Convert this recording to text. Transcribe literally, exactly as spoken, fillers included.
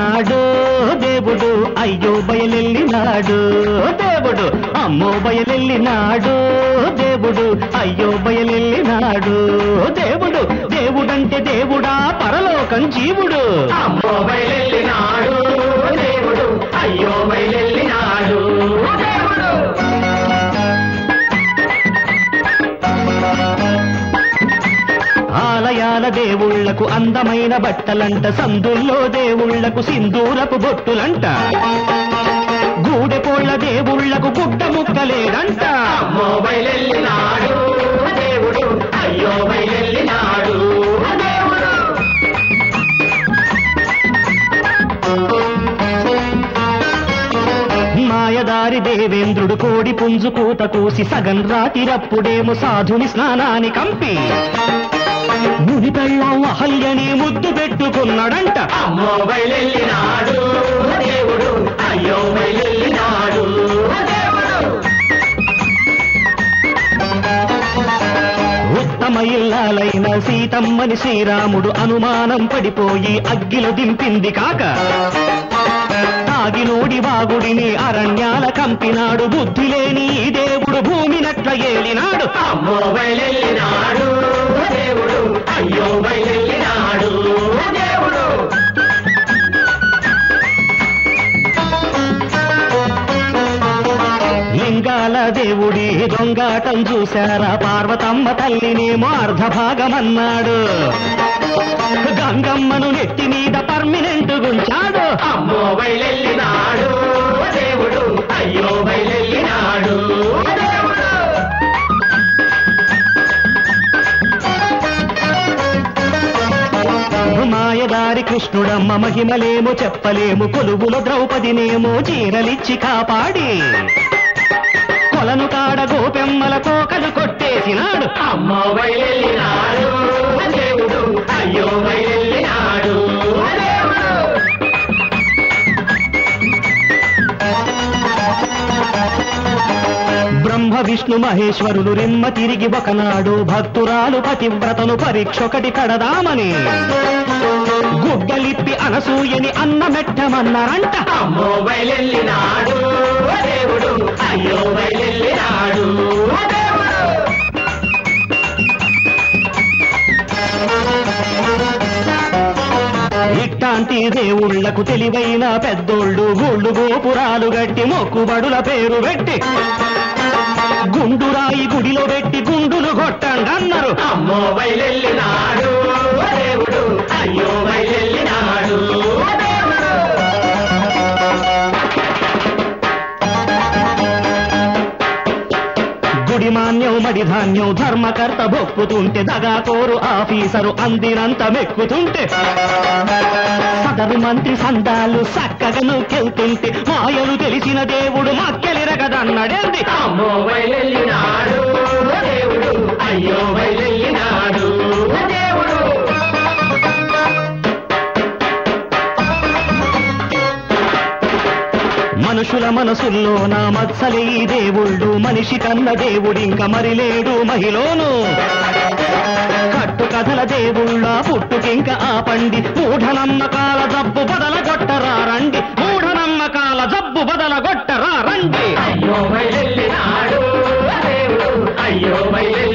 బయలెల్లినాడు దేవుడు అయ్యో బయలెల్లినాడు దేవుడు అమ్మో బయలెల్లినాడు దేవుడు అయ్యో బయలెల్లినాడు దేవుడు దేవుడంటే దేవుడా పరలోకం జీవుడు అమ్మో బయలెల్లినాడు దేవుడు అయ్యో బయలెల్లినాడు దేవుడు ఆలయాల దేవుళ్లకు అందమైన బట్టలంట సందుల్లో దేవుళ్లకు సింధూరపు బొట్టులంట గూడెపోళ్ల దేవుళ్లకు గుడ్డ ముక్కలేదంట అమ్మో బయలెల్లినాడు దేవుడు అయ్యో బయలెల్లినాడు దేవుడు మాయదారి దేవేంద్రుడు కోడి పుంజు కూత కూసి సగం రాతిరప్పుడేమో సాధుని స్నానాన్ని కంపి ముని పెళ్ళం అహల్యని ముద్దు పెట్టుకున్నాడంట అమ్మో బయలెల్లినాడు దేవుడు అయ్యో బయలెల్లినాడు దేవుడు ఉత్తమ ఇల్లాలైన సీతమ్మని శ్రీరాముడు అనుమానం పడిపోయి అగ్గిలో దింపింది కాక తాగినోడి వాగుడిని అరణ్యాల కంపినాడు బుద్ధి లేని దేవుడు భూమినట్ల ఏలినాడు అమ్మో బయలెల్లినాడు దేవుడు అయ్యో బయలెల్లినాడు దేవుడు లింగాల దేవుడి దొంగాటం చూశారా పార్వతమ్మ తల్లినేమో అర్ధభాగమన్నాడు గంగమ్మను నెత్తి మీద పర్మినెంట్ గుంచాడు అమ్మో బయలెల్లినాడు దేవుడు అయ్యో బయలెల్లినాడు దేవుడు మాయదారి కృష్ణుడమ్మ మహిమలేమో చెప్పలేము కొలువులో ద్రౌపదినేమో చీరలిచ్చి కాపాడి కొలను కాడ గోపెమ్మల కోకలు కొట్టేసినాడు అమ్మో బయలెల్లినాడు దేవుడు అయ్యో బయలెల్లినాడు దేవుడు బ్రహ్మ విష్ణు మహేశ్వరులు రిమ్మ తిరిగి ఒకనాడు భక్తురాలు పతివ్రతను పరీక్షొకటి కడదామని గుడ్డలిప్పి అనసూయని అన్న మెట్టమన్నారంట అమ్మో బయలెల్లినాడు దేవుడు అయ్యో బయలెల్లినాడు దేవుడు ఇట్టాంటి దేవుళ్లకు తెలివైన పెద్దోళ్ళు గూళ్ళు గోపురాలు గట్టి మొక్కుబడుల పేరు పెట్టి గుండురాయి గుడిలో పెట్టి గుండులు కొట్టండన్నారు అమ్మో బయలెల్లినాడు దేవుడు అయ్యో బయలెల్లినాడు దేవుడు గుడి మాన్యం మడి ధాన్యం ధర్మకర్త బొక్కుతుంటే దగాకోరు ఆఫీసరు అందినంత మెక్కుతుంటే సదరు మంత్రి సందాలు చక్కగా నూకెళ్తుంటే మాయలు తెలిసిన దేవుడు మక్కెలిరగదన్నడేంది అమ్మో బయలెల్లినాడు దేవుడు అయ్యో బయలెల్లినాడు దేవుడు మనుషుల మనసుల్లో నా మత్సలే ఈ దేవుళ్ళు మనిషి కన్న దేవుడింక మరి లేడు మహిలోను కట్టు కథల దేవుళ్ళ పుట్టుకింక ఆపండి మూఢనమ్మకాల జబ్బు బదలగొట్టరా రండి మూఢనమ్మకాల జబ్బు బదలగొట్టరా రండి అయ్యో బయలెల్లినాడు దేవుడు అయ్యో బయలెల్లినాడు